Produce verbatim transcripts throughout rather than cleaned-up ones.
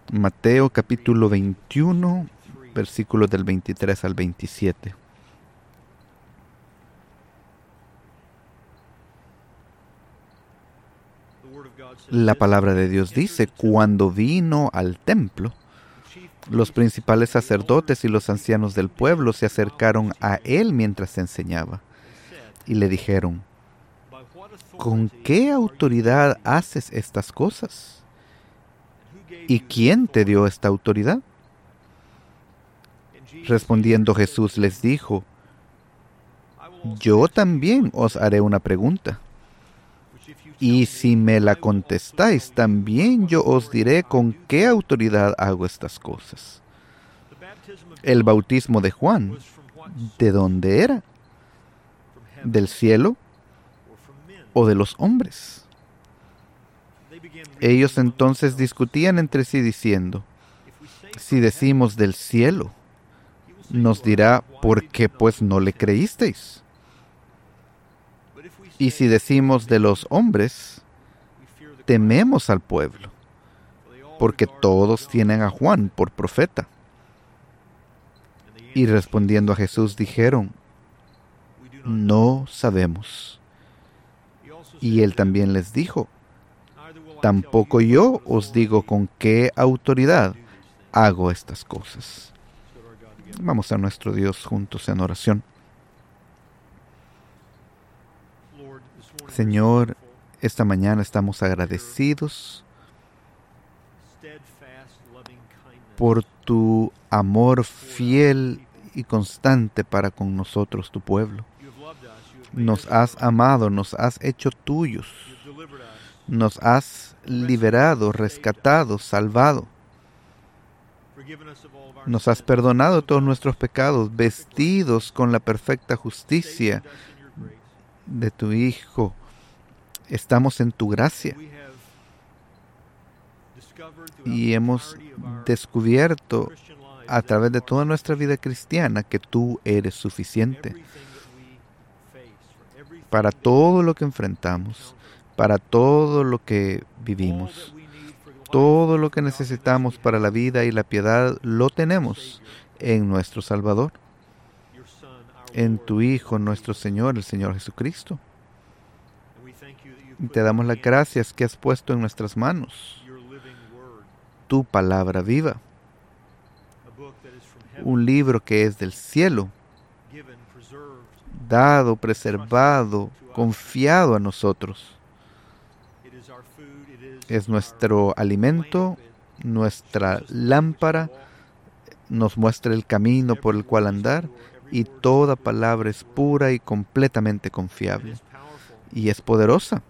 Mateo capítulo veintiuno, versículos del veintitrés al veintisiete. La palabra de Dios dice: cuando vino al templo, los principales sacerdotes y los ancianos del pueblo se acercaron a él mientras enseñaba y le dijeron: ¿con qué autoridad haces estas cosas? ¿Y quién te dio esta autoridad? Respondiendo Jesús les dijo: yo también os haré una pregunta, y si me la contestáis, también yo os diré con qué autoridad hago estas cosas. El bautismo de Juan, ¿de dónde era? ¿Del cielo o de los hombres? Ellos entonces discutían entre sí diciendo: si decimos del cielo, nos dirá: ¿por qué pues no le creísteis? Y si decimos de los hombres, tememos al pueblo, porque todos tienen a Juan por profeta. Y respondiendo a Jesús dijeron: no sabemos. Y él también les dijo: tampoco yo os digo con qué autoridad hago estas cosas. Vamos a nuestro Dios juntos en oración. Señor, esta mañana estamos agradecidos por tu amor fiel y constante para con nosotros, tu pueblo. Nos has amado, nos has hecho tuyos, nos has liberado, rescatado, salvado. Nos has perdonado todos nuestros pecados, vestidos con la perfecta justicia de tu Hijo. Estamos en tu gracia y hemos descubierto a través de toda nuestra vida cristiana que tú eres suficiente para todo lo que enfrentamos, para todo lo que vivimos. Todo lo que necesitamos para la vida y la piedad lo tenemos en nuestro Salvador, en tu Hijo, nuestro Señor, el Señor Jesucristo. Y te damos las gracias que has puesto en nuestras manos tu palabra viva, un libro que es del cielo, dado, preservado, confiado a nosotros. Es nuestro alimento, nuestra lámpara, nos muestra el camino por el cual andar, y toda palabra es pura y completamente confiable. Y es poderosa.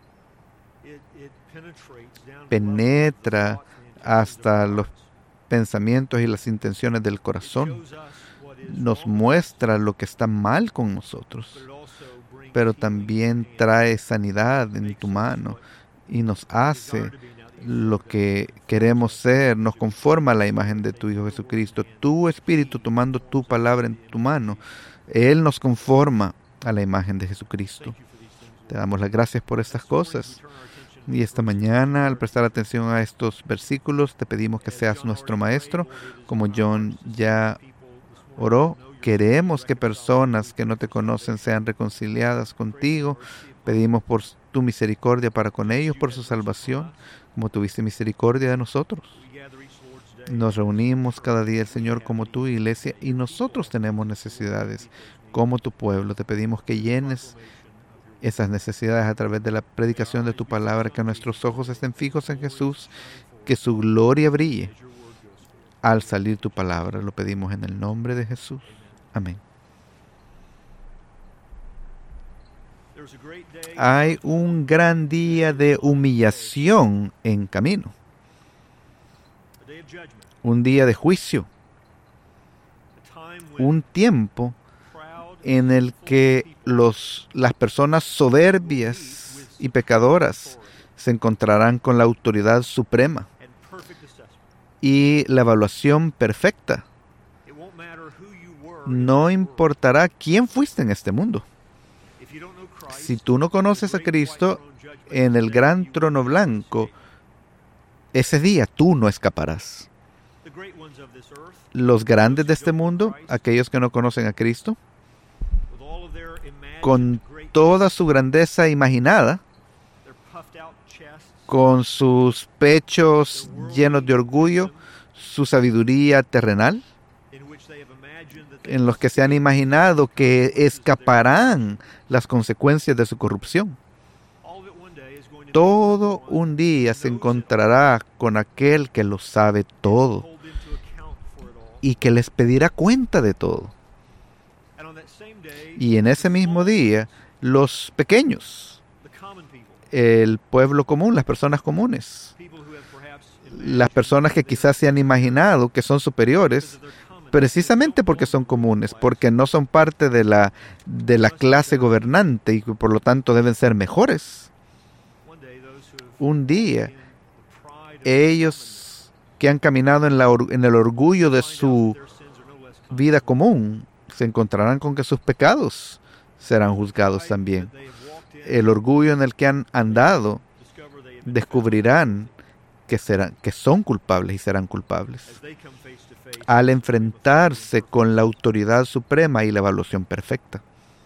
Penetra hasta los pensamientos y las intenciones del corazón. Nos muestra lo que está mal con nosotros, pero también trae sanidad en tu mano y nos hace lo que queremos ser, nos conforma a la imagen de tu Hijo Jesucristo. Tu Espíritu, tomando tu palabra en tu mano, Él nos conforma a la imagen de Jesucristo. Te damos las gracias por estas cosas. Y esta mañana, al prestar atención a estos versículos, te pedimos que seas nuestro Maestro, como John ya oró. Queremos que personas que no te conocen sean reconciliadas contigo. Pedimos por tu misericordia para con ellos, por su salvación, como tuviste misericordia de nosotros. Nos reunimos cada día, el Señor, como tu iglesia, y nosotros tenemos necesidades como tu pueblo. Te pedimos que llenes esas necesidades a través de la predicación de tu palabra, que nuestros ojos estén fijos en Jesús, que su gloria brille al salir tu palabra. Lo pedimos en el nombre de Jesús. Amén. Hay un gran día de humillación en camino. Un día de juicio. Un tiempo en el que los, las personas soberbias y pecadoras se encontrarán con la autoridad suprema y la evaluación perfecta. No importará quién fuiste en este mundo. Si tú no conoces a Cristo, en el gran trono blanco, ese día tú no escaparás. Los grandes de este mundo, aquellos que no conocen a Cristo, con toda su grandeza imaginada, con sus pechos llenos de orgullo, su sabiduría terrenal, en los que se han imaginado que escaparán las consecuencias de su corrupción. Todo un día se encontrará con aquel que lo sabe todo y que les pedirá cuenta de todo. Y en ese mismo día, los pequeños, el pueblo común, las personas comunes, las personas que quizás se han imaginado que son superiores, precisamente porque son comunes, porque no son parte de la, de la clase gobernante y por lo tanto deben ser mejores. Un día, ellos que han caminado en, la, en el orgullo de su vida común, se encontrarán con que sus pecados serán juzgados también. El orgullo en el que han andado, descubrirán que, serán, que son culpables y serán culpables al enfrentarse con la autoridad suprema y la evaluación perfecta.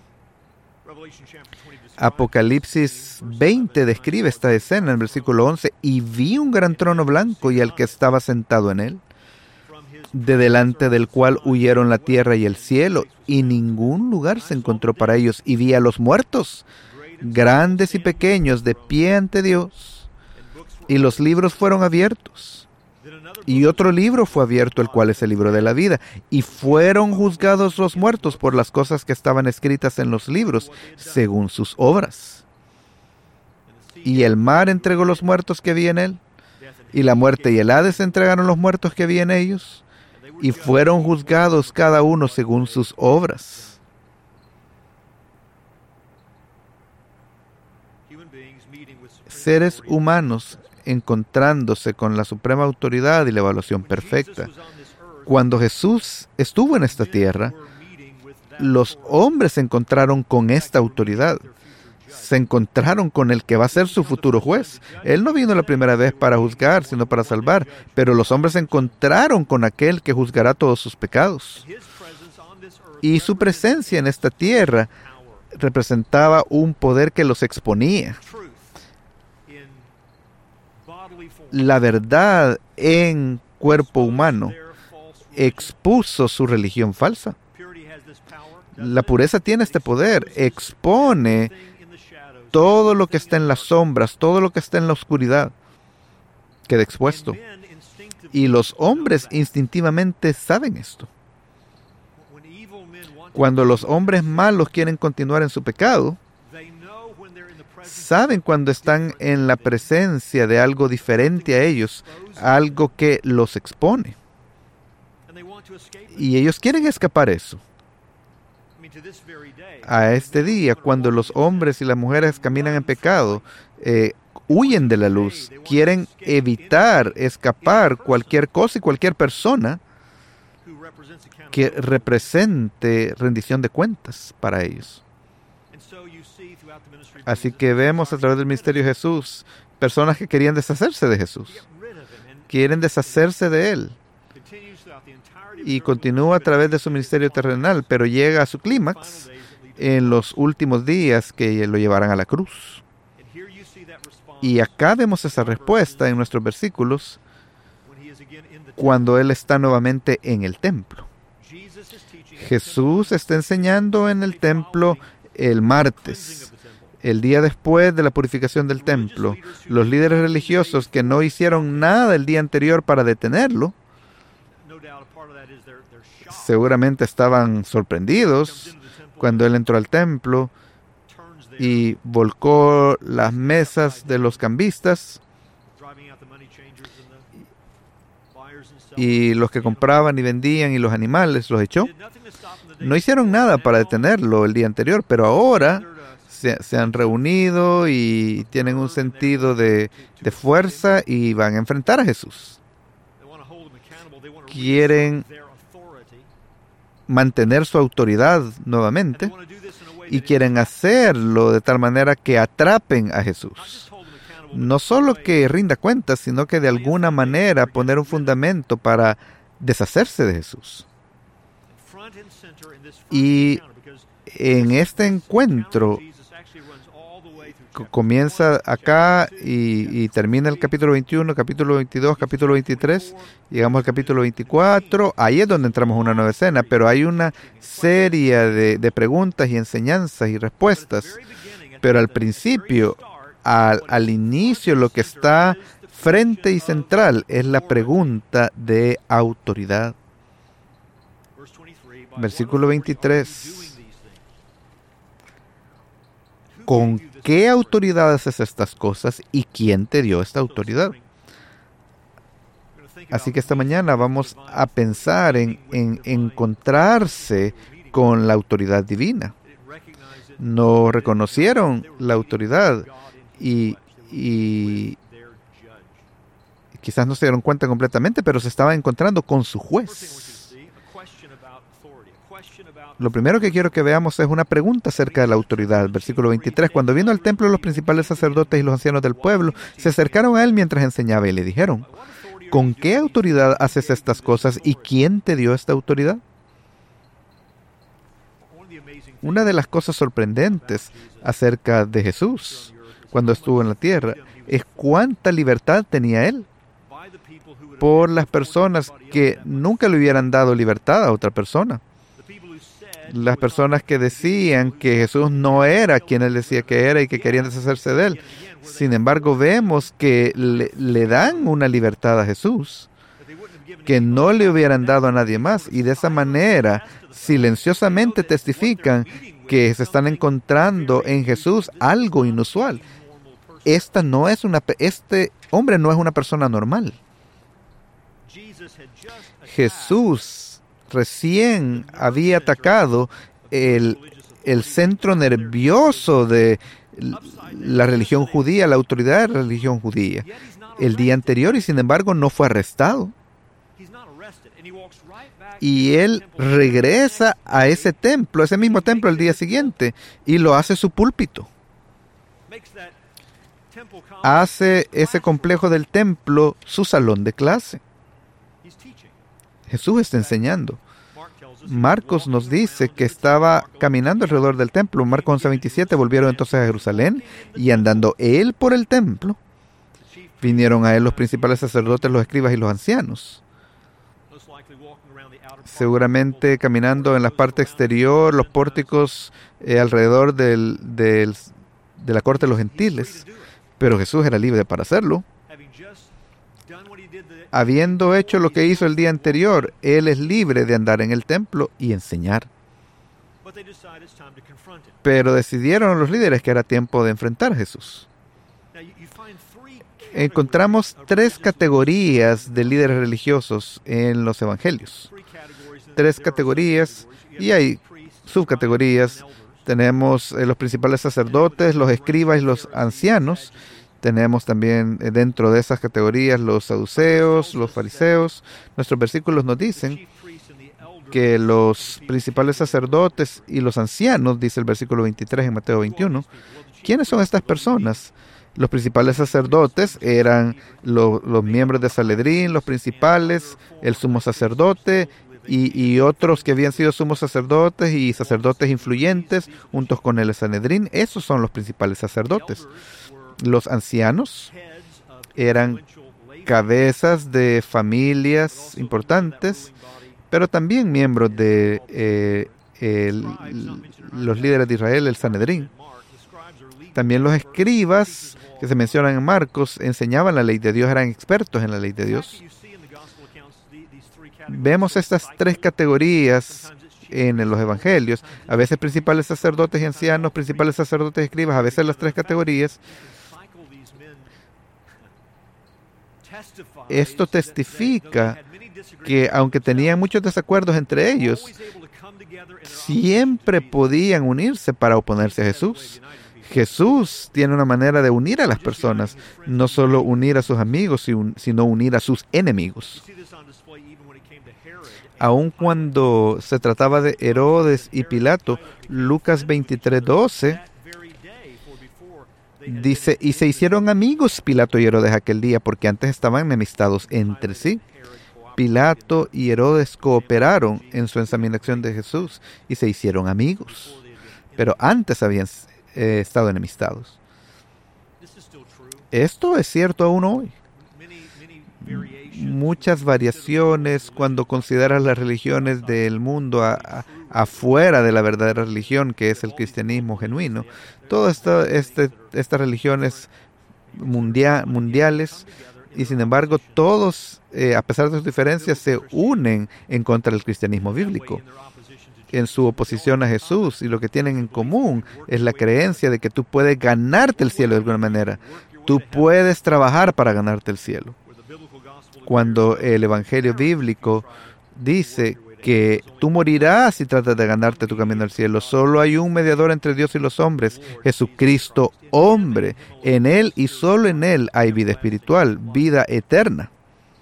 Apocalipsis veinte describe esta escena en el versículo once. Y vi un gran trono blanco y al que estaba sentado en él, de delante del cual huyeron la tierra y el cielo, y ningún lugar se encontró para ellos. Y vi a los muertos, grandes y pequeños, de pie ante Dios, y los libros fueron abiertos. Y otro libro fue abierto, el cual es el libro de la vida. Y fueron juzgados los muertos por las cosas que estaban escritas en los libros, según sus obras. Y el mar entregó los muertos que había en él, y la muerte y el Hades entregaron los muertos que había en ellos, y fueron juzgados cada uno según sus obras. Seres humanos encontrándose con la suprema autoridad y la evaluación perfecta. Cuando Jesús estuvo en esta tierra, los hombres se encontraron con esta autoridad. Se encontraron con el que va a ser su futuro juez. Él no vino la primera vez para juzgar, sino para salvar. Pero los hombres se encontraron con aquel que juzgará todos sus pecados. Y su presencia en esta tierra representaba un poder que los exponía. La verdad en cuerpo humano expuso su religión falsa. La pureza tiene este poder, expone todo lo que está en las sombras, todo lo que está en la oscuridad, queda expuesto. Y los hombres instintivamente saben esto. Cuando los hombres malos quieren continuar en su pecado, saben cuando están en la presencia de algo diferente a ellos, algo que los expone. Y ellos quieren escapar eso. A este día, cuando los hombres y las mujeres caminan en pecado, eh, huyen de la luz, quieren evitar, escapar cualquier cosa y cualquier persona que represente rendición de cuentas para ellos. Así que vemos a través del ministerio de Jesús personas que querían deshacerse de Jesús, quieren deshacerse de Él, y continúa a través de su ministerio terrenal, pero llega a su clímax en los últimos días que lo llevarán a la cruz. Y acá vemos esa respuesta en nuestros versículos cuando Él está nuevamente en el templo. Jesús está enseñando en el templo el martes, el día después de la purificación del templo. Los líderes religiosos que no hicieron nada el día anterior para detenerlo, seguramente estaban sorprendidos cuando Él entró al templo y volcó las mesas de los cambistas, y los que compraban y vendían y los animales los echó. No hicieron nada para detenerlo el día anterior, pero ahora se, se han reunido y tienen un sentido de, de fuerza y van a enfrentar a Jesús. Quieren mantener su autoridad nuevamente y quieren hacerlo de tal manera que atrapen a Jesús. no solo que rinda cuentas, sino que de alguna manera poner un fundamento para deshacerse de Jesús. Y en este encuentro comienza acá y, y termina el capítulo veintiuno, capítulo veintidós, capítulo veintitrés, llegamos al capítulo veinticuatro, ahí es donde entramos en una nueva escena, pero hay una serie de, de preguntas y enseñanzas y respuestas, pero al principio, al, al inicio, lo que está frente y central es la pregunta de autoridad. Versículo veintitrés. ¿Con qué autoridad haces estas cosas y quién te dio esta autoridad? Así que esta mañana vamos a pensar en, en encontrarse con la autoridad divina. No reconocieron la autoridad y, y quizás no se dieron cuenta completamente, pero se estaban encontrando con su juez. Lo primero que quiero que veamos es una pregunta acerca de la autoridad. Versículo veintitrés. Cuando vino al templo, los principales sacerdotes y los ancianos del pueblo se acercaron a él mientras enseñaba y le dijeron: ¿con qué autoridad haces estas cosas y quién te dio esta autoridad? Una de las cosas sorprendentes acerca de Jesús cuando estuvo en la tierra es cuánta libertad tenía él por las personas que nunca le hubieran dado libertad a otra persona. Las personas que decían que Jesús no era quien él decía que era y que querían deshacerse de él. Sin embargo, vemos que le, le dan una libertad a Jesús que no le hubieran dado a nadie más, y de esa manera silenciosamente testifican que se están encontrando en Jesús algo inusual. Esta no es una, este hombre no es una persona normal. Jesús recién había atacado el, el centro nervioso de la religión judía, la autoridad de la religión judía, el día anterior, y sin embargo no fue arrestado. Y él regresa a ese templo, ese mismo templo el día siguiente, y lo hace su púlpito. Hace ese complejo del templo su salón de clase. Jesús está enseñando. Marcos nos dice que estaba caminando alrededor del templo. Marcos once veintisiete. Volvieron entonces a Jerusalén, y andando él por el templo, vinieron a él los principales sacerdotes, los escribas y los ancianos. Seguramente caminando en la parte exterior, los pórticos eh, alrededor del, del, de la corte de los gentiles. Pero Jesús era libre para hacerlo. Habiendo hecho lo que hizo el día anterior, él es libre de andar en el templo y enseñar. Pero decidieron los líderes que era tiempo de enfrentar a Jesús. Encontramos tres categorías de líderes religiosos en los evangelios. Tres categorías, y hay subcategorías. Tenemos eh, los principales sacerdotes, los escribas y los ancianos. Tenemos también eh, dentro de esas categorías los saduceos, los fariseos. Nuestros versículos nos dicen que los principales sacerdotes y los ancianos, dice el versículo veintitrés en Mateo veintiuno. ¿Quiénes son estas personas? Los principales sacerdotes eran lo, los miembros de Sanedrín, los principales, el sumo sacerdote y, y otros que habían sido sumos sacerdotes y sacerdotes influyentes juntos con el Sanedrín. Esos son los principales sacerdotes. Los ancianos eran cabezas de familias importantes, pero también miembros de eh, el, los líderes de Israel, el Sanedrín. También los escribas, que se mencionan en Marcos, enseñaban la ley de Dios, eran expertos en la ley de Dios. Vemos estas tres categorías en los evangelios, a veces principales sacerdotes y ancianos, principales sacerdotes y escribas, a veces las tres categorías. Esto testifica que aunque tenían muchos desacuerdos entre ellos, siempre podían unirse para oponerse a Jesús. Jesús tiene una manera de unir a las personas, no solo unir a sus amigos, sino unir a sus enemigos. Aun cuando se trataba de Herodes y Pilato, Lucas veintitrés doce Dice, y se hicieron amigos Pilato y Herodes aquel día, porque antes estaban enemistados entre sí. Pilato y Herodes cooperaron en su examinación de Jesús y se hicieron amigos, pero antes habían eh, estado enemistados. Esto es cierto aún hoy. Muchas variaciones cuando consideras las religiones del mundo a, a, afuera de la verdadera religión, que es el cristianismo genuino. Todas esto, este, estas religiones mundia, mundiales, y sin embargo todos, eh, a pesar de sus diferencias, se unen en contra del cristianismo bíblico, en su oposición a Jesús, y lo que tienen en común es la creencia de que tú puedes ganarte el cielo de alguna manera. Tú puedes trabajar para ganarte el cielo. Cuando el Evangelio bíblico dice que tú morirás si tratas de ganarte tu camino al cielo, solo hay un mediador entre Dios y los hombres, Jesucristo, hombre. En Él y solo en Él hay vida espiritual, vida eterna.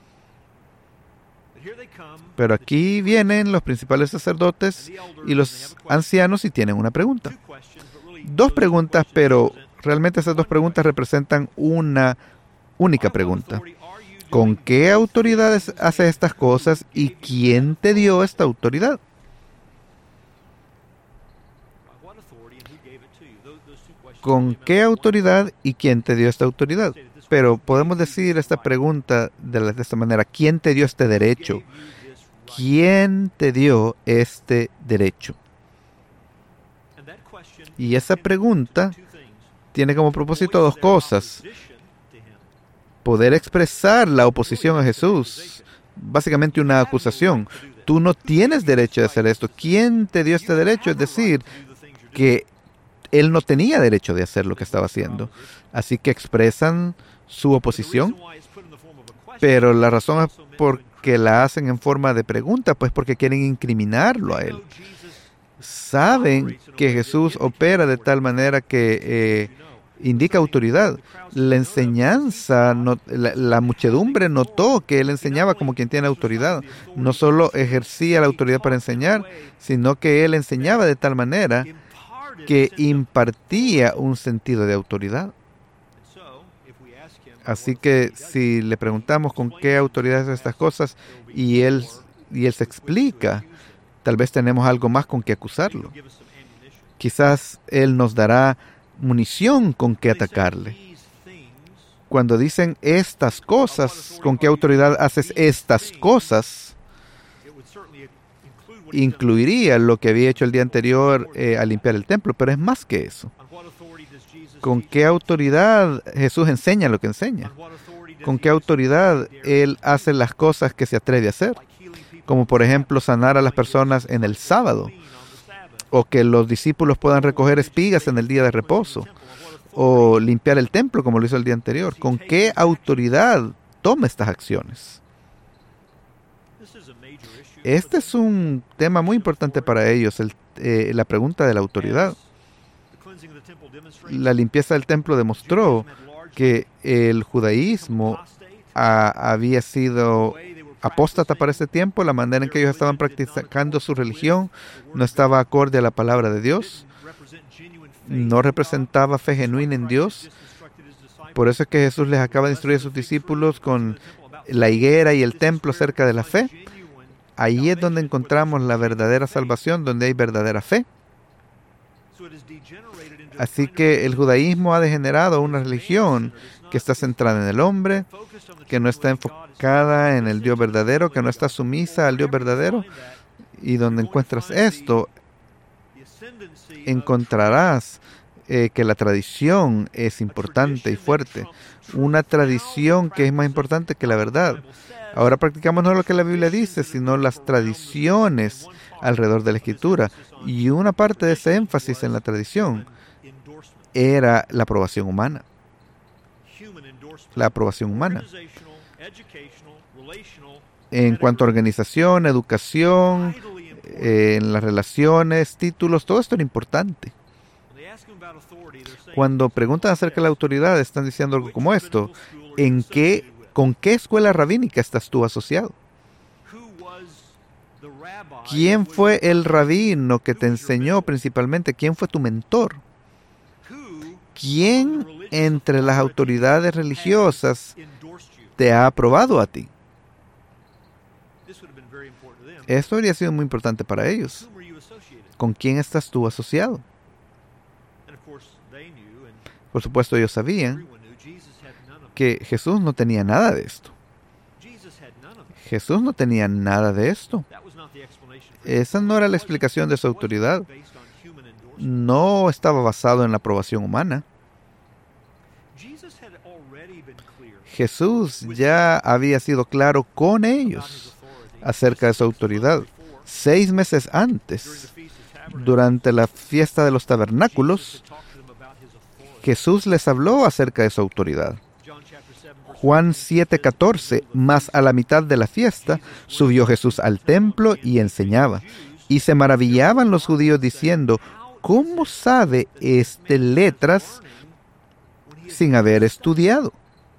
Pero aquí vienen los principales sacerdotes y los ancianos y tienen una pregunta. Dos preguntas, pero realmente esas dos preguntas representan una única pregunta. ¿Con qué autoridad hace estas cosas y quién te dio esta autoridad? ¿Con qué autoridad y quién te dio esta autoridad? Pero podemos decir esta pregunta de, la, de esta manera. ¿Quién te dio este derecho? ¿Quién te dio este derecho? Y esa pregunta tiene como propósito dos cosas. Poder expresar la oposición a Jesús, básicamente una acusación. Tú no tienes derecho de hacer esto. ¿Quién te dio este derecho? Es decir, que él no tenía derecho de hacer lo que estaba haciendo. Así que expresan su oposición, pero la razón es porque la hacen en forma de pregunta, pues porque quieren incriminarlo a él. Saben que Jesús opera de tal manera que eh, indica autoridad. La enseñanza, no, la, la muchedumbre notó que él enseñaba como quien tiene autoridad. No solo ejercía la autoridad para enseñar, sino que él enseñaba de tal manera que impartía un sentido de autoridad. Así que si le preguntamos con qué autoridad hace estas cosas y él, y él se explica, tal vez tenemos algo más con que acusarlo. Quizás él nos dará munición con que atacarle. Cuando dicen estas cosas, ¿con qué autoridad haces estas cosas? Incluiría lo que había hecho el día anterior eh, al limpiar el templo, pero es más que eso. ¿Con qué autoridad Jesús enseña lo que enseña? ¿Con qué autoridad Él hace las cosas que se atreve a hacer? Como por ejemplo sanar a las personas en el sábado, o que los discípulos puedan recoger espigas en el día de reposo, o limpiar el templo como lo hizo el día anterior. ¿Con qué autoridad toma estas acciones? Este es un tema muy importante para ellos, el, eh, la pregunta de la autoridad. La limpieza del templo demostró que el judaísmo a, había sido apóstata para ese tiempo. La manera en que ellos estaban practicando su religión no estaba acorde a la palabra de Dios, no representaba fe genuina en Dios. Por eso es que Jesús les acaba de instruir a sus discípulos con la higuera y el templo cerca de la fe. Ahí es donde encontramos la verdadera salvación, donde hay verdadera fe. Así que el judaísmo ha degenerado una religión que está centrada en el hombre, que no está enfocada en el Dios verdadero, que no está sumisa al Dios verdadero. Y donde encuentras esto, encontrarás eh, que la tradición es importante y fuerte. Una tradición que es más importante que la verdad. Ahora practicamos no lo que la Biblia dice, sino las tradiciones alrededor de la Escritura. Y una parte de ese énfasis en la tradición era la aprobación humana. La aprobación humana. En cuanto a organización, educación, eh, en las relaciones, títulos, todo esto era importante. Cuando preguntan acerca de la autoridad, están diciendo algo como esto. ¿En qué, con qué escuela rabínica estás tú asociado? ¿Quién fue el rabino que te enseñó principalmente? ¿Quién fue tu mentor? ¿Quién entre las autoridades religiosas te ha aprobado a ti? Esto habría sido muy importante para ellos. ¿Con quién estás tú asociado? Por supuesto, ellos sabían que Jesús no tenía nada de esto. Jesús no tenía nada de esto. Esa no era la explicación de su autoridad. No estaba basado en la aprobación humana. Jesús ya había sido claro con ellos acerca de su autoridad. Seis meses antes, durante la fiesta de los tabernáculos, Jesús les habló acerca de su autoridad. Juan siete catorce, mas a la mitad de la fiesta subió Jesús al templo y enseñaba. Y se maravillaban los judíos diciendo, ¿cómo sabe este letras sin haber estudiado?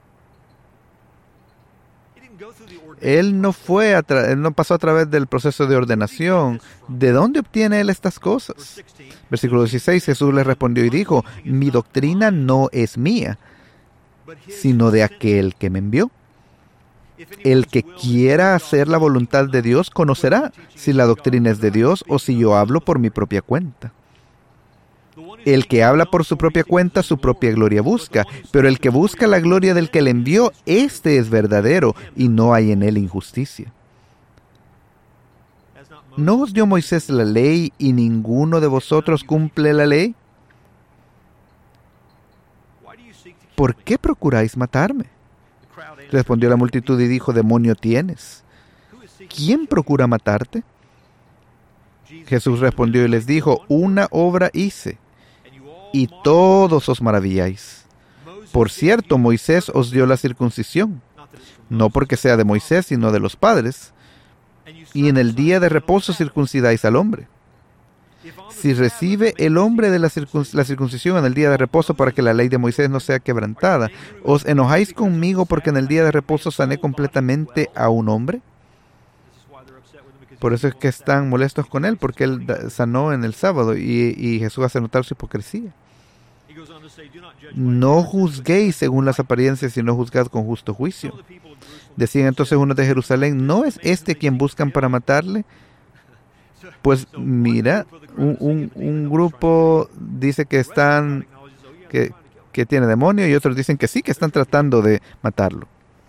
Él no fue a tra- él no pasó a través del proceso de ordenación. ¿De dónde obtiene él estas cosas? Versículo dieciséis, Jesús les respondió y dijo, mi doctrina no es mía, sino de aquel que me envió. El que quiera hacer la voluntad de Dios conocerá si la doctrina es de Dios o si yo hablo por mi propia cuenta. El que habla por su propia cuenta, su propia gloria busca, pero el que busca la gloria del que le envió, éste es verdadero, y no hay en él injusticia. ¿No os dio Moisés la ley y ninguno de vosotros cumple la ley? ¿Por qué procuráis matarme? Respondió la multitud y dijo, demonio tienes. ¿Quién procura matarte? Jesús respondió y les dijo, una obra hice, y todos os maravilláis. Por cierto, Moisés os dio la circuncisión, no porque sea de Moisés, sino de los padres, y en el día de reposo circuncidáis al hombre. Si recibe el hombre de la, circunc- la circuncisión en el día de reposo para que la ley de Moisés no sea quebrantada, ¿os enojáis conmigo porque en el día de reposo sané completamente a un hombre? Por eso es que están molestos con él, porque él sanó en el sábado y, y Jesús hace notar su hipocresía. No juzguéis según las apariencias, sino juzgad con justo juicio. Decían entonces unos de Jerusalén, ¿no es este quien buscan para matarle? Pues mira, un, un, un grupo dice que están, que, que tiene demonio, y otros dicen que sí, que están tratando de matarlo.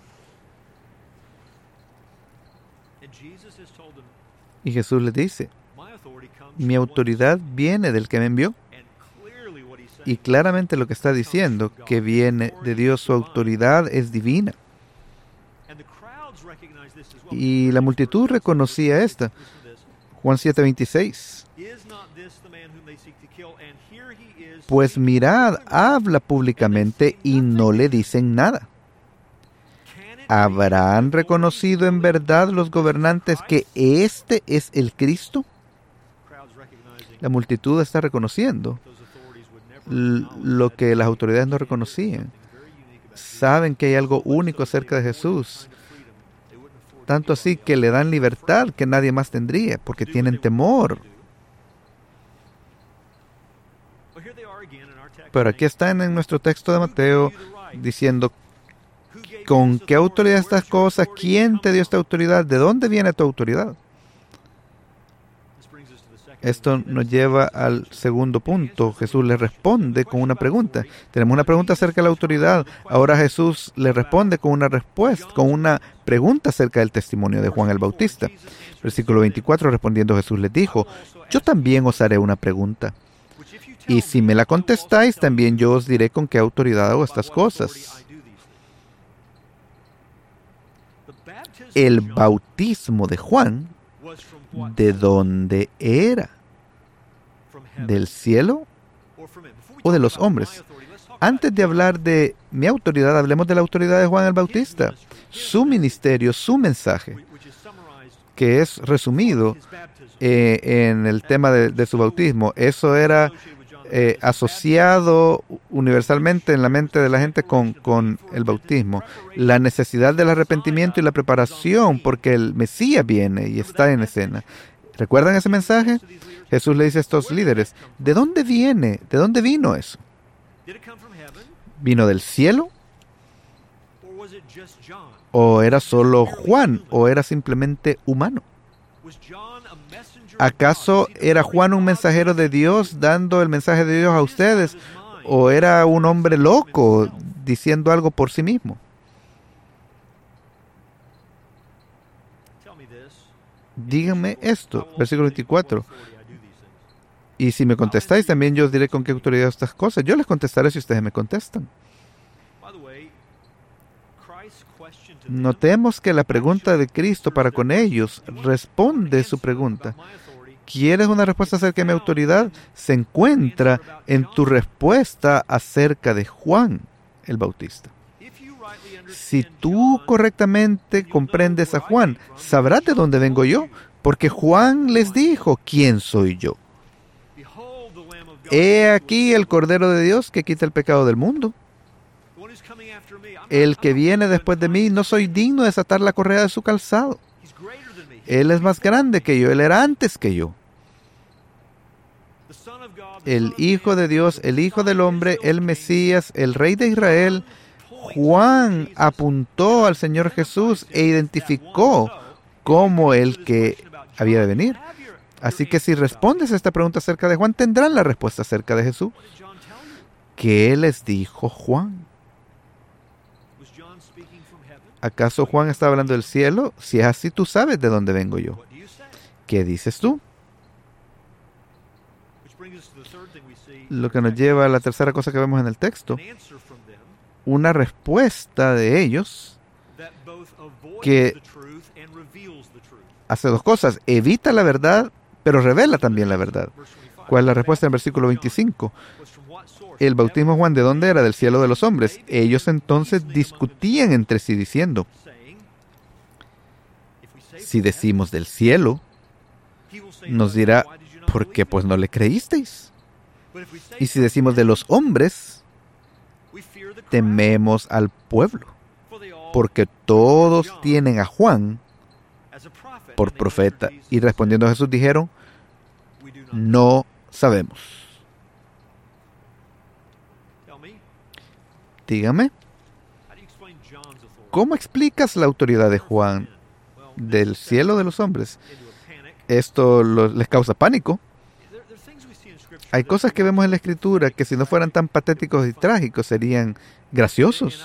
Y Jesús les dice, mi autoridad viene del que me envió. Y claramente lo que está diciendo, que viene de Dios, su autoridad es divina. Y la multitud reconocía esta. Juan siete veintiséis. Pues mirad, habla públicamente y no le dicen nada. ¿Habrán reconocido en verdad los gobernantes que este es el Cristo? La multitud está reconociendo l- lo que las autoridades no reconocían. Saben que hay algo único acerca de Jesús. Tanto así que le dan libertad que nadie más tendría, porque tienen temor. Pero aquí están en nuestro texto de Mateo diciendo, ¿con qué autoridad estas cosas? ¿Quién te dio esta autoridad? ¿De dónde viene tu autoridad? Esto nos lleva al segundo punto. Jesús le responde con una pregunta. Tenemos una pregunta acerca de la autoridad. Ahora Jesús le responde con una respuesta, con una pregunta acerca del testimonio de Juan el Bautista. Versículo veinticuatro, respondiendo Jesús les dijo, yo también os haré una pregunta. Y si me la contestáis, también yo os diré con qué autoridad hago estas cosas. El bautismo de Juan, ¿de dónde era? ¿Del cielo o de los hombres? Antes de hablar de mi autoridad, hablemos de la autoridad de Juan el Bautista. Su ministerio, su mensaje, que es resumido eh, en el tema de, de su bautismo. Eso era eh, asociado universalmente en la mente de la gente con, con el bautismo. La necesidad del arrepentimiento y la preparación porque el Mesías viene y está en escena. ¿Recuerdan ese mensaje? Jesús le dice a estos líderes, ¿de dónde viene? ¿De dónde vino eso? ¿Vino del cielo? ¿O era solo Juan? ¿O era simplemente humano? ¿Acaso era Juan un mensajero de Dios dando el mensaje de Dios a ustedes? ¿O era un hombre loco diciendo algo por sí mismo? Díganme esto, versículo veinticuatro. Y si me contestáis, también yo os diré con qué autoridad estas cosas. Yo les contestaré si ustedes me contestan. Notemos que la pregunta de Cristo para con ellos responde su pregunta. ¿Quieres una respuesta acerca de mi autoridad? Se encuentra en tu respuesta acerca de Juan el Bautista. Si tú correctamente comprendes a Juan, sabrás de dónde vengo yo, porque Juan les dijo, ¿quién soy yo? He aquí el Cordero de Dios que quita el pecado del mundo. El que viene después de mí, no soy digno de desatar la correa de su calzado. Él es más grande que yo, Él era antes que yo. El Hijo de Dios, el Hijo del Hombre, el Mesías, el Rey de Israel. Juan apuntó al Señor Jesús e identificó como el que había de venir. Así que si respondes a esta pregunta acerca de Juan, tendrán la respuesta acerca de Jesús. ¿Qué les dijo Juan? ¿Acaso Juan estaba hablando del cielo? Si es así, tú sabes de dónde vengo yo. ¿Qué dices tú? Lo que nos lleva a la tercera cosa que vemos en el texto. Una respuesta de ellos que hace dos cosas. Evita la verdad, pero revela también la verdad. ¿Cuál es la respuesta en el versículo veinticinco? El bautismo de Juan, ¿de dónde era? Del cielo de los hombres. Ellos entonces discutían entre sí diciendo, si decimos del cielo, nos dirá, ¿por qué pues no le creísteis? Y si decimos de los hombres, tememos al pueblo, porque todos tienen a Juan por profeta. Y respondiendo Jesús dijeron, no sabemos. Dígame, ¿cómo explicas la autoridad de Juan del cielo de los hombres? Esto lo, les causa pánico. Hay cosas que vemos en la Escritura que si no fueran tan patéticos y trágicos serían graciosos.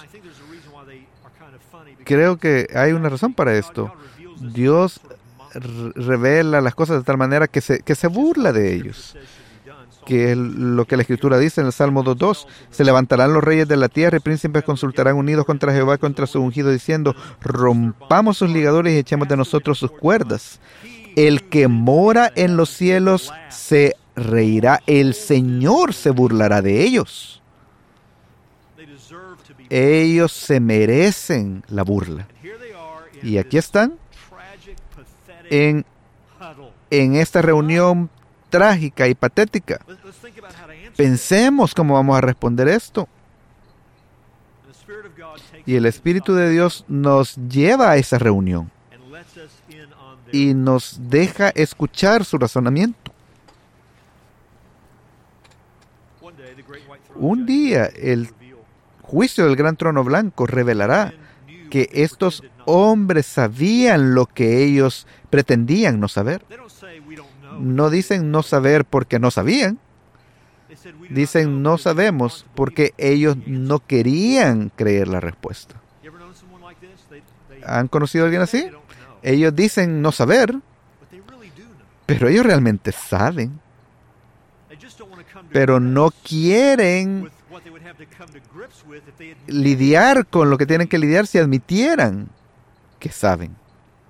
Creo que hay una razón para esto. Dios revela las cosas de tal manera que se, que se burla de ellos. Que es lo que la Escritura dice en el Salmo dos dos. Se levantarán los reyes de la tierra y príncipes consultarán unidos contra Jehová, contra su ungido, diciendo, rompamos sus ligadores y echemos de nosotros sus cuerdas. El que mora en los cielos se reirá, el Señor se burlará de ellos. Ellos se merecen la burla. Y aquí están en, en esta reunión trágica y patética. Pensemos cómo vamos a responder esto. Y el Espíritu de Dios nos lleva a esa reunión y nos deja escuchar su razonamiento. Un día el juicio del gran trono blanco revelará que estos hombres sabían lo que ellos pretendían no saber. No dicen no saber porque no sabían. Dicen no sabemos porque ellos no querían creer la respuesta. ¿Han conocido a alguien así? Ellos dicen no saber, pero ellos realmente saben. Pero no quieren lidiar con lo que tienen que lidiar si admitieran que saben.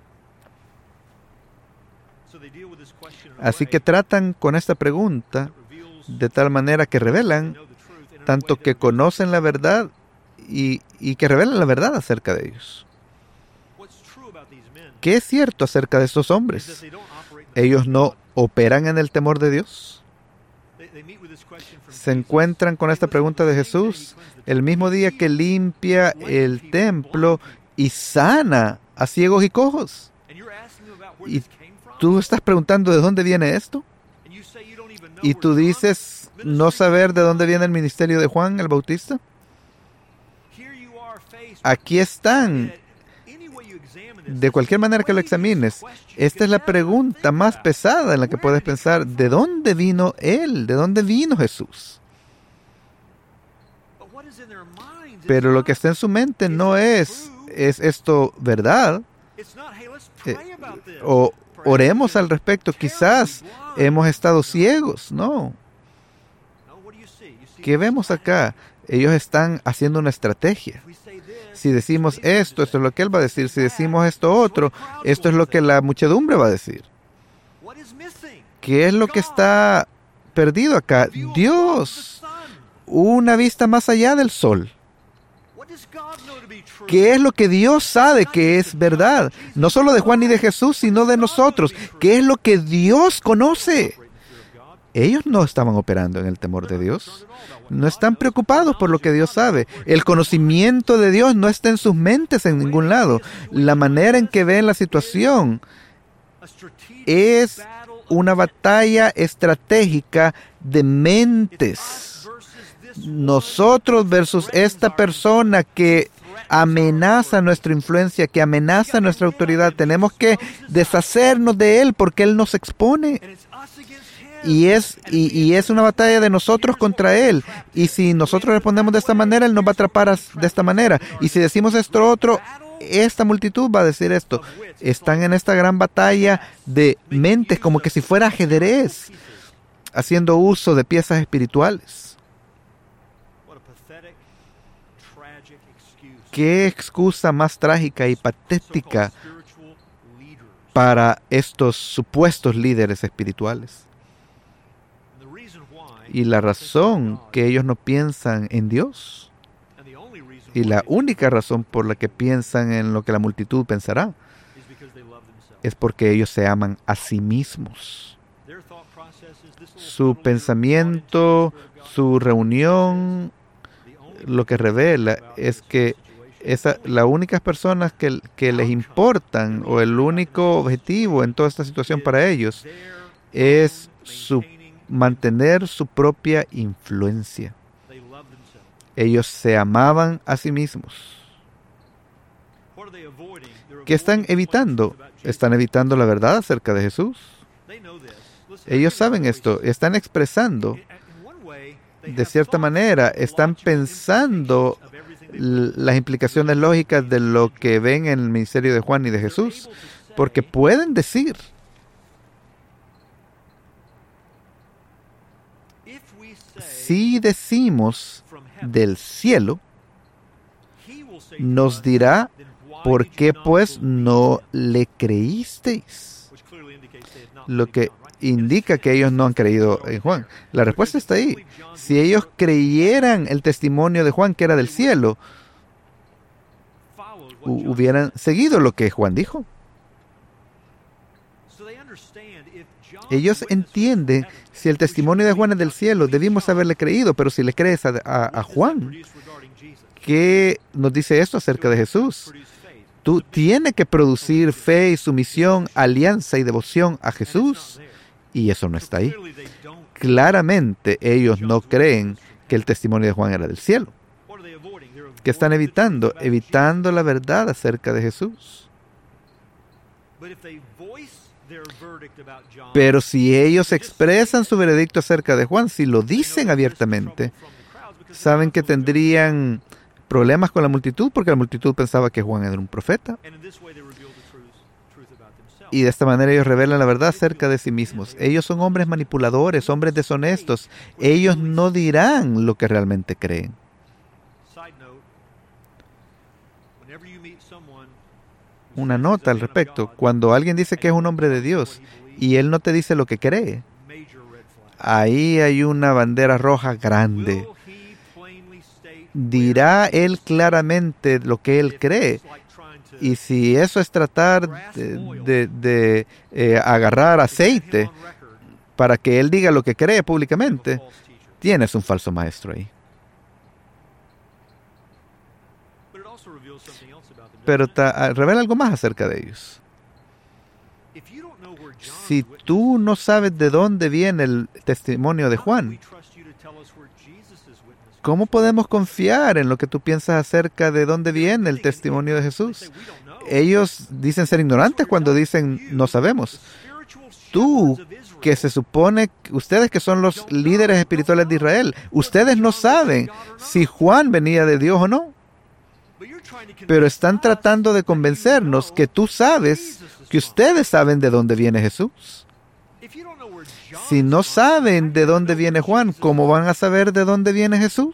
Así que tratan con esta pregunta de tal manera que revelan, tanto que conocen la verdad y, y que revelan la verdad acerca de ellos. ¿Qué es cierto acerca de estos hombres? Ellos no operan en el temor de Dios. Se encuentran con esta pregunta de Jesús el mismo día que limpia el templo y sana a ciegos y cojos. Y tú estás preguntando de dónde viene esto. Y tú dices no saber de dónde viene el ministerio de Juan el Bautista. aquí están. De cualquier manera que lo examines, esta es la pregunta más pesada en la que puedes pensar: ¿de dónde vino Él? ¿De dónde vino Jesús? Pero lo que está en su mente no es, ¿es esto verdad? Eh, o oremos al respecto, quizás hemos estado ciegos. No. ¿Qué vemos acá? Ellos están haciendo una estrategia. Si decimos esto, esto es lo que Él va a decir. Si decimos esto otro, esto es lo que la muchedumbre va a decir. ¿Qué es lo que está perdido acá? Dios, una vista más allá del sol. ¿Qué es lo que Dios sabe que es verdad? No solo de Juan ni de Jesús, sino de nosotros. ¿Qué es lo que Dios conoce? Ellos no estaban operando en el temor de Dios. No están preocupados por lo que Dios sabe. El conocimiento de Dios no está en sus mentes en ningún lado. La manera en que ven la situación es una batalla estratégica de mentes. Nosotros versus esta persona que amenaza nuestra influencia, que amenaza nuestra autoridad. Tenemos que deshacernos de él porque él nos expone. Y es, y, y es una batalla de nosotros contra Él. Y si nosotros respondemos de esta manera, Él nos va a atrapar de esta manera. Y si decimos esto otro, esta multitud va a decir esto. Están en esta gran batalla de mentes, como que si fuera ajedrez, haciendo uso de piezas espirituales. Qué excusa más trágica y patética para estos supuestos líderes espirituales. Y la razón que ellos no piensan en Dios, y la única razón por la que piensan en lo que la multitud pensará, es porque ellos se aman a sí mismos. Su pensamiento, su reunión, lo que revela es que esa, las únicas personas que, que les importan, o el único objetivo en toda esta situación para ellos, es su mantener su propia influencia. Ellos se amaban a sí mismos. ¿Qué están evitando? Están evitando la verdad acerca de Jesús. Ellos saben esto. Están expresando, de cierta manera, están pensando las implicaciones lógicas de lo que ven en el ministerio de Juan y de Jesús. Porque pueden decir: si decimos del cielo, nos dirá: ¿por qué pues no le creísteis? Lo que indica que ellos no han creído en Juan. La respuesta está ahí. Si ellos creyeran el testimonio de Juan, que era del cielo, hubieran seguido lo que Juan dijo. Ellos entienden, si el testimonio de Juan es del cielo, debimos haberle creído, pero si le crees a, a, a Juan, ¿qué nos dice esto acerca de Jesús? Tú tienes que producir fe y sumisión, alianza y devoción a Jesús, y eso no está ahí. Claramente ellos no creen que el testimonio de Juan era del cielo. ¿Qué están evitando? Evitando la verdad acerca de Jesús. Pero si ellos expresan su veredicto acerca de Juan, si lo dicen abiertamente, saben que tendrían problemas con la multitud, porque la multitud pensaba que Juan era un profeta. Y de esta manera ellos revelan la verdad acerca de sí mismos. Ellos son hombres manipuladores, hombres deshonestos. Ellos no dirán lo que realmente creen. Una nota al respecto: cuando alguien dice que es un hombre de Dios y él no te dice lo que cree, ahí hay una bandera roja grande. Dirá él claramente lo que él cree. Y si eso es tratar de, de, de eh, agarrar aceite para que él diga lo que cree públicamente, tienes un falso maestro ahí. Pero ta, revela algo más acerca de ellos. Si tú no sabes de dónde viene el testimonio de Juan, ¿Cómo podemos confiar en lo que tú piensas acerca de dónde viene el testimonio de Jesús? Ellos dicen ser ignorantes cuando dicen no sabemos. Tú, que se supone, ustedes que son los líderes espirituales de Israel, ustedes no saben si Juan venía de Dios o no. Pero están tratando de convencernos que tú sabes, que ustedes saben de dónde viene Jesús. Si no saben de dónde viene Juan, ¿cómo van a saber de dónde viene Jesús?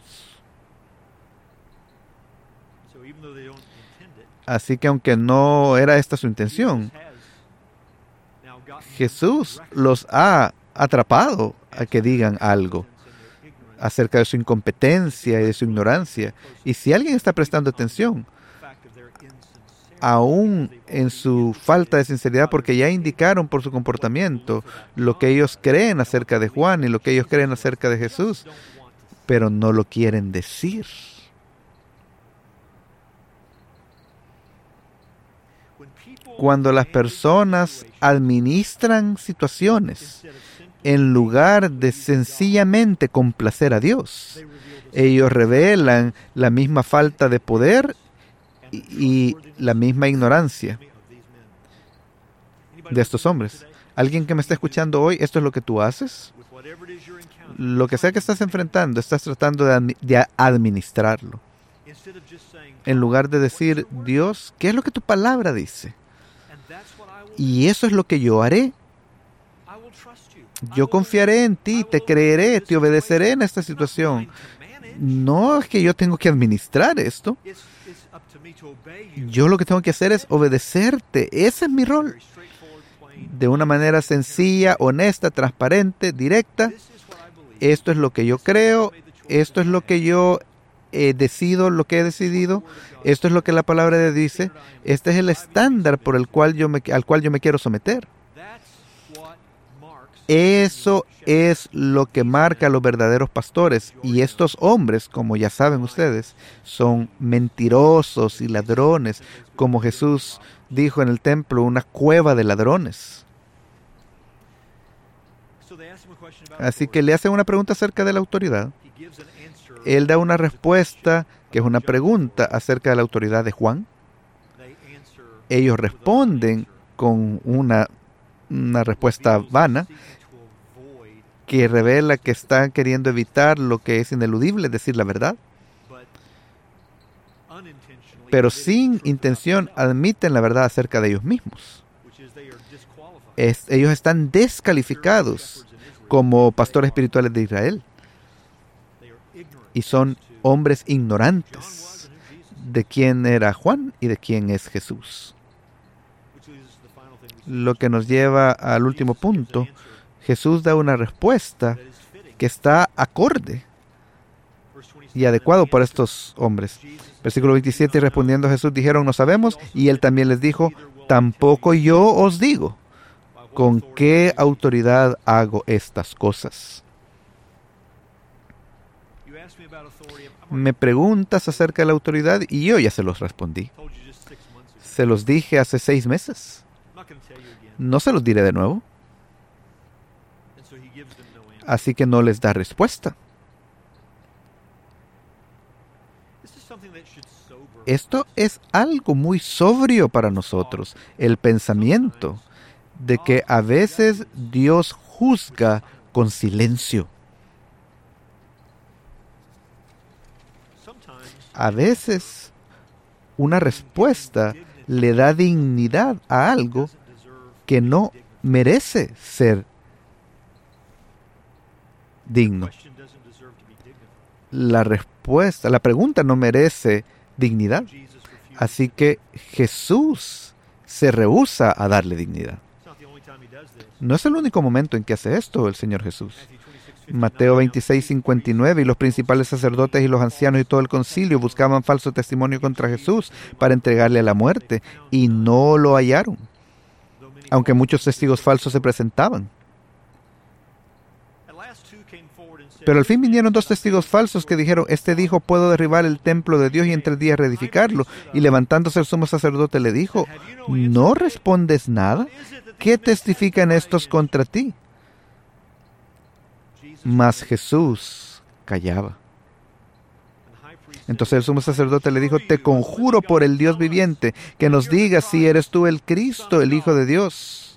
Así que aunque no era esta su intención, Jesús los ha atrapado a que digan algo acerca de su incompetencia y de su ignorancia. Y si alguien está prestando atención, aún en su falta de sinceridad, porque ya indicaron por su comportamiento lo que ellos creen acerca de Juan y lo que ellos creen acerca de Jesús, pero no lo quieren decir. Cuando las personas administran situaciones en lugar de sencillamente complacer a Dios, ellos revelan la misma falta de poder y, y la misma ignorancia de estos hombres. ¿Alguien que me está escuchando hoy, esto es lo que tú haces? Lo que sea que estás enfrentando, estás tratando de, admi- de administrarlo. En lugar de decir, Dios, ¿qué es lo que tu palabra dice? Y eso es lo que yo haré. Yo confiaré en ti, te creeré, te obedeceré en esta situación. No es que yo tengo que administrar esto. Yo lo que tengo que hacer es obedecerte. Ese es mi rol. De una manera sencilla, honesta, transparente, directa. Esto es lo que yo creo. Esto es lo que yo eh, decido, lo que he decidido. Esto es lo que la palabra de Dios dice. Este es el estándar por el cual yo me, al cual yo me quiero someter. Eso es lo que marca a los verdaderos pastores. Y estos hombres, como ya saben ustedes, son mentirosos y ladrones. Como Jesús dijo en el templo, una cueva de ladrones. Así que le hacen una pregunta acerca de la autoridad. Él da una respuesta que es una pregunta acerca de la autoridad de Juan. Ellos responden con una, una respuesta vana que revela que están queriendo evitar lo que es ineludible, es decir, la verdad. Pero sin intención admiten la verdad acerca de ellos mismos. Es, ellos están descalificados como pastores espirituales de Israel. Y son hombres ignorantes de quién era Juan y de quién es Jesús. Lo que nos lleva al último punto. Jesús da una respuesta que está acorde y adecuado para estos hombres. Versículo veintisiete, y respondiendo Jesús dijeron, no sabemos, y él también les dijo, tampoco yo os digo, ¿con qué autoridad hago estas cosas? Me preguntas acerca de la autoridad y yo ya se los respondí. Se los dije hace seis meses. No se los diré de nuevo. Así que no les da respuesta. Esto es algo muy sobrio para nosotros, el pensamiento de que a veces Dios juzga con silencio. A veces una respuesta le da dignidad a algo que no merece ser digno. La respuesta, la pregunta no merece dignidad. Así que Jesús se rehúsa a darle dignidad. No es el único momento en que hace esto el Señor Jesús. Mateo veintiséis, cincuenta y nueve, y los principales sacerdotes y los ancianos y todo el concilio buscaban falso testimonio contra Jesús para entregarle a la muerte, y no lo hallaron, aunque muchos testigos falsos se presentaban. Pero al fin vinieron dos testigos falsos que dijeron, este dijo, puedo derribar el templo de Dios y en tres días reedificarlo. Y levantándose el sumo sacerdote le dijo, ¿no respondes nada? ¿Qué testifican estos contra ti? Mas Jesús callaba. Entonces el sumo sacerdote le dijo: te conjuro por el Dios viviente, que nos digas si eres tú el Cristo, el Hijo de Dios.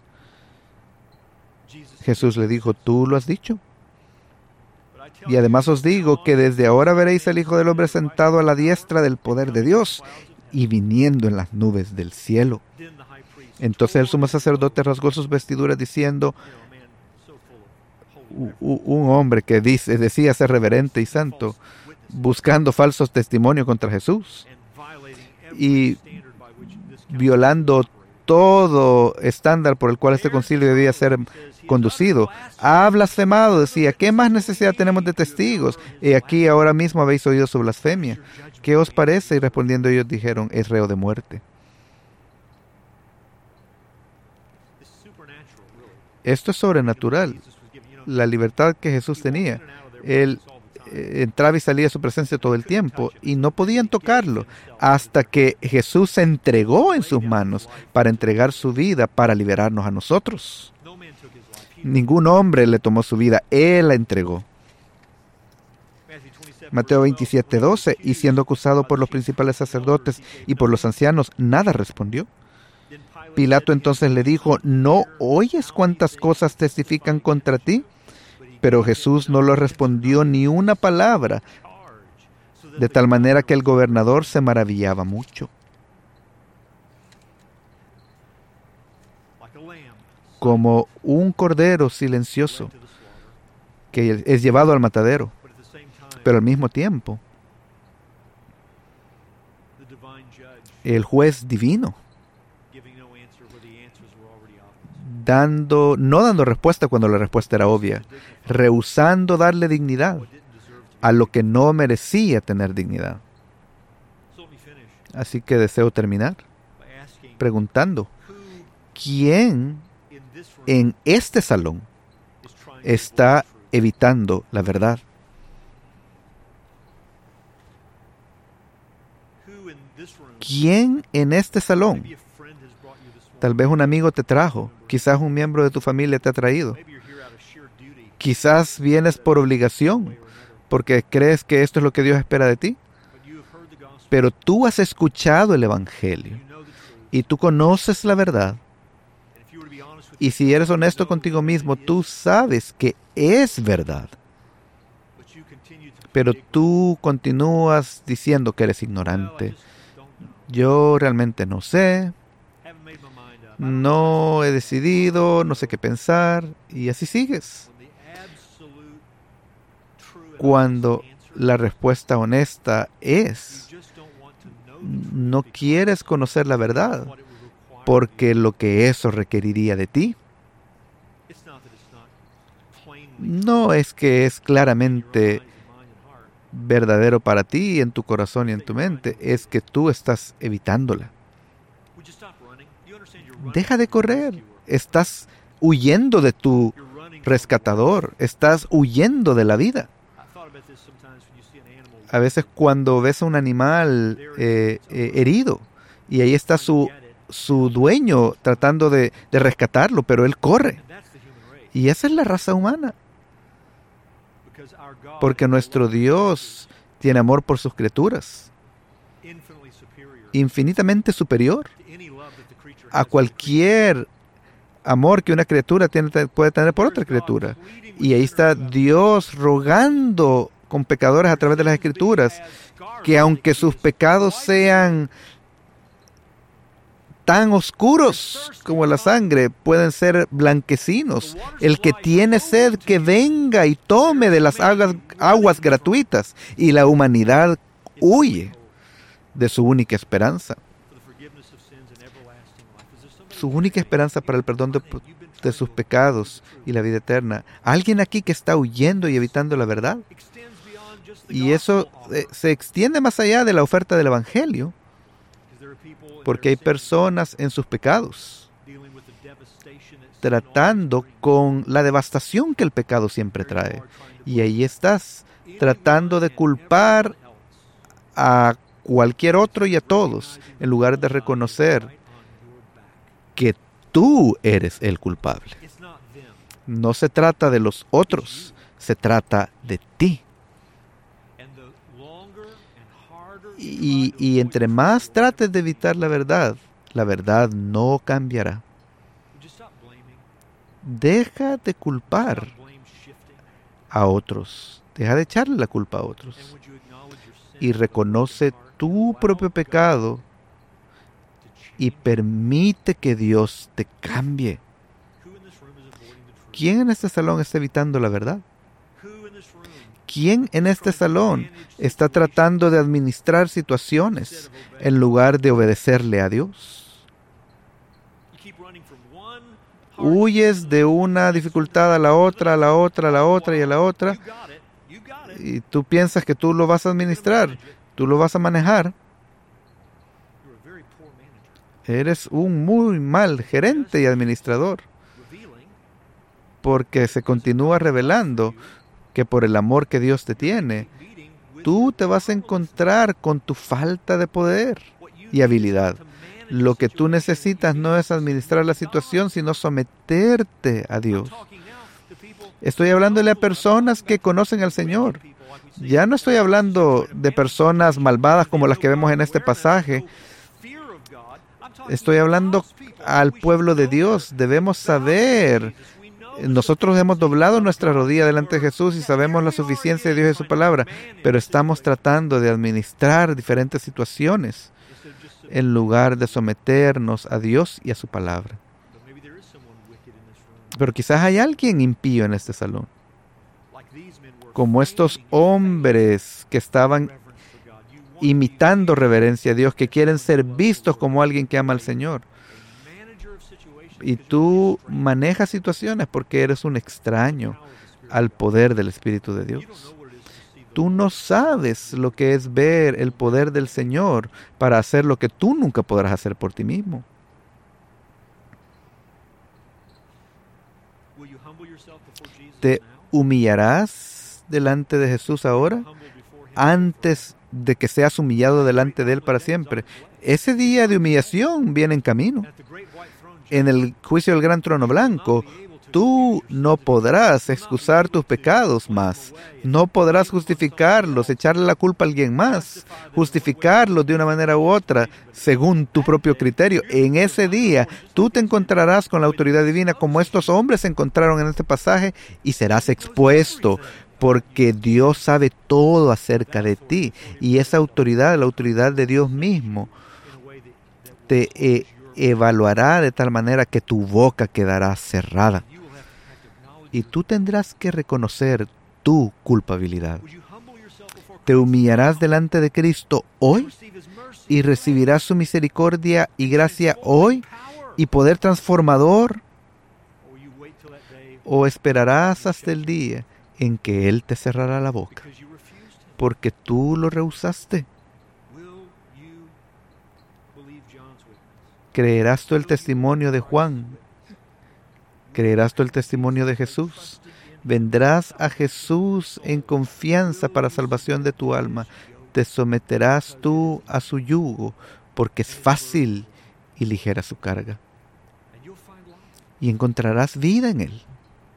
Jesús le dijo: tú lo has dicho. Y además os digo que desde ahora veréis al Hijo del Hombre sentado a la diestra del poder de Dios y viniendo en las nubes del cielo. Entonces el sumo sacerdote rasgó sus vestiduras diciendo, un hombre que dice, decía ser reverente y santo, buscando falsos testimonios contra Jesús y violando todo estándar por el cual este concilio debía ser conducido. Ha blasfemado, decía: ¿qué más necesidad tenemos de testigos? Y aquí ahora mismo habéis oído su blasfemia. ¿Qué os parece? Y respondiendo ellos dijeron: es reo de muerte. Esto es sobrenatural. La libertad que Jesús tenía. Él eh, entraba y salía de su presencia todo el tiempo y no podían tocarlo hasta que Jesús se entregó en sus manos para entregar su vida para liberarnos a nosotros. Ningún hombre le tomó su vida, Él la entregó. Mateo veintisiete, doce, y siendo acusado por los principales sacerdotes y por los ancianos, nada respondió. Pilato entonces le dijo: ¿no oyes cuántas cosas testifican contra ti? Pero Jesús no le respondió ni una palabra, de tal manera que el gobernador se maravillaba mucho. Como un cordero silencioso que es llevado al matadero, pero al mismo tiempo el juez divino dando, no dando respuesta cuando la respuesta era obvia, rehusando darle dignidad a lo que no merecía tener dignidad. Así que deseo terminar preguntando: ¿quién en este salón está evitando la verdad? ¿Quién en este salón? Tal vez un amigo te trajo, quizás un miembro de tu familia te ha traído. Quizás vienes por obligación, porque crees que esto es lo que Dios espera de ti. Pero tú has escuchado el Evangelio y tú conoces la verdad. Y si eres honesto contigo mismo, tú sabes que es verdad. Pero tú continúas diciendo que eres ignorante. Yo realmente no sé. No he decidido, no sé qué pensar, y así sigues. Cuando la respuesta honesta es: no quieres conocer la verdad, porque lo que eso requeriría de ti no es que es claramente verdadero para ti en tu corazón y en tu mente, es que tú estás evitándola. Deja de correr. Estás huyendo de tu rescatador. Estás huyendo de la vida. A veces cuando ves a un animal eh, eh, herido y ahí está su, su dueño tratando de, de rescatarlo, pero él corre. Y esa es la raza humana. Porque nuestro Dios tiene amor por sus criaturas, infinitamente superior a cualquier amor que una criatura tiene, puede tener por otra criatura. Y ahí está Dios rogando con pecadores a través de las Escrituras que aunque sus pecados sean tan oscuros como la sangre, pueden ser blanquecinos. El que tiene sed, que venga y tome de las aguas, aguas gratuitas. Y la humanidad huye de su única esperanza. Su única esperanza para el perdón de, de sus pecados y la vida eterna. Alguien aquí que está huyendo y evitando la verdad. Y eso eh, se extiende más allá de la oferta del Evangelio. Porque hay personas en sus pecados tratando con la devastación que el pecado siempre trae. Y ahí estás, tratando de culpar a cualquier otro y a todos, en lugar de reconocer que tú eres el culpable. No se trata de los otros, se trata de ti. Y, y entre más trates de evitar la verdad, la verdad no cambiará. Deja de culpar a otros. Deja de echarle la culpa a otros. Y reconoce tu propio pecado y permite que Dios te cambie. ¿Quién en este salón está evitando la verdad? ¿Quién en este salón está tratando de administrar situaciones en lugar de obedecerle a Dios? Huyes de una dificultad a la otra, a la otra, a la otra y a la otra. Y tú piensas que tú lo vas a administrar, tú lo vas a manejar. Eres un muy mal gerente y administrador. Porque se continúa revelando que por el amor que Dios te tiene, tú te vas a encontrar con tu falta de poder y habilidad. Lo que tú necesitas no es administrar la situación, sino someterte a Dios. Estoy hablándole a personas que conocen al Señor. Ya no estoy hablando de personas malvadas como las que vemos en este pasaje. Estoy hablando al pueblo de Dios. Debemos saber. Nosotros hemos doblado nuestra rodilla delante de Jesús y sabemos la suficiencia de Dios y su palabra, pero estamos tratando de administrar diferentes situaciones en lugar de someternos a Dios y a su palabra. Pero quizás hay alguien impío en este salón, como estos hombres que estaban imitando reverencia a Dios, que quieren ser vistos como alguien que ama al Señor. Y tú manejas situaciones porque eres un extraño al poder del Espíritu de Dios. Tú no sabes lo que es ver el poder del Señor para hacer lo que tú nunca podrás hacer por ti mismo. ¿Te humillarás delante de Jesús ahora? Antes de que seas humillado delante de Él para siempre. Ese día de humillación viene en camino. En el juicio del gran trono blanco, tú no podrás excusar tus pecados más. No podrás justificarlos, echarle la culpa a alguien más, justificarlos de una manera u otra, según tu propio criterio. En ese día, tú te encontrarás con la autoridad divina como estos hombres se encontraron en este pasaje y serás expuesto, porque Dios sabe todo acerca de ti. Y esa autoridad, la autoridad de Dios mismo, te eh, evaluará de tal manera que tu boca quedará cerrada. Y tú tendrás que reconocer tu culpabilidad. Te humillarás delante de Cristo hoy y recibirás su misericordia y gracia hoy y poder transformador. O esperarás hasta el día en que Él te cerrará la boca, porque tú lo rehusaste. ¿Creerás tú el testimonio de Juan? ¿Creerás tú el testimonio de Jesús? Vendrás a Jesús en confianza para salvación de tu alma. Te someterás tú a su yugo, porque es fácil y ligera su carga. Y encontrarás vida en Él.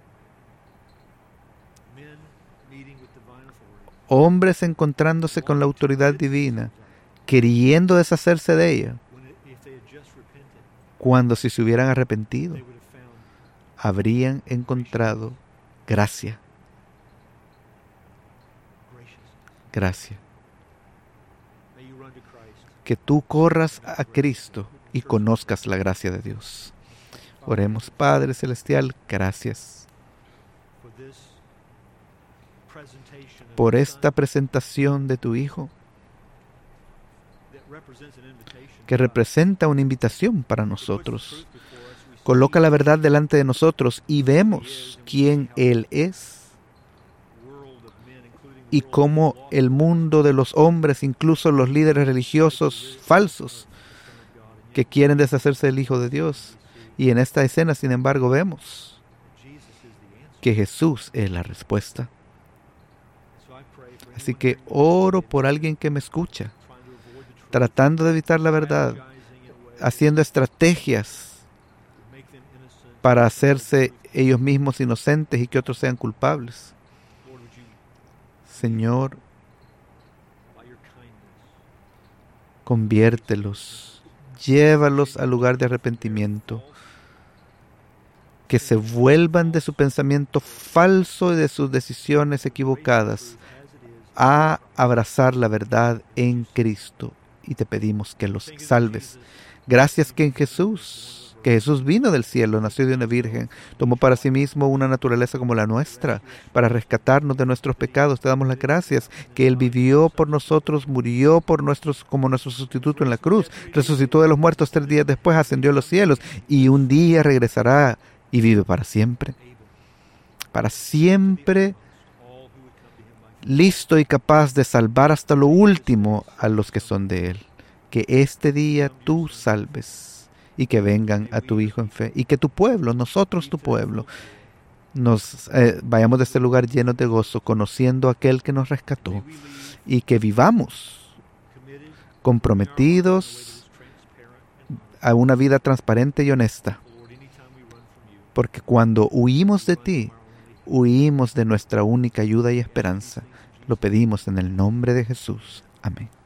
Hombres encontrándose con la autoridad divina, queriendo deshacerse de ella, cuando si se hubieran arrepentido, habrían encontrado gracia. Gracia. Que tú corras a Cristo y conozcas la gracia de Dios. Oremos. Padre Celestial, gracias por esta presentación de tu Hijo, que representa una invitación para nosotros. Coloca la verdad delante de nosotros y vemos quién Él es y cómo el mundo de los hombres, incluso los líderes religiosos falsos, que quieren deshacerse del Hijo de Dios. Y en esta escena, sin embargo, vemos que Jesús es la respuesta. Así que oro por alguien que me escucha, tratando de evitar la verdad, haciendo estrategias para hacerse ellos mismos inocentes y que otros sean culpables. Señor, Conviértelos, llévalos al lugar de arrepentimiento, que se vuelvan de su pensamiento falso y de sus decisiones equivocadas a abrazar la verdad en Cristo. Y te pedimos que los salves. Gracias que en Jesús, que Jesús vino del cielo, nació de una virgen, tomó para sí mismo una naturaleza como la nuestra, para rescatarnos de nuestros pecados. Te damos las gracias que Él vivió por nosotros, murió por nosotros como nuestro sustituto en la cruz, resucitó de los muertos tres días después, ascendió a los cielos y un día regresará y vive para siempre. Para siempre, listo y capaz de salvar hasta lo último a los que son de Él. Que este día tú salves y que vengan a tu Hijo en fe y que tu pueblo, nosotros tu pueblo, nos eh, vayamos de este lugar llenos de gozo, conociendo a aquel que nos rescató y que vivamos comprometidos a una vida transparente y honesta. Porque cuando huimos de ti, huimos de nuestra única ayuda y esperanza. Lo pedimos en el nombre de Jesús. Amén.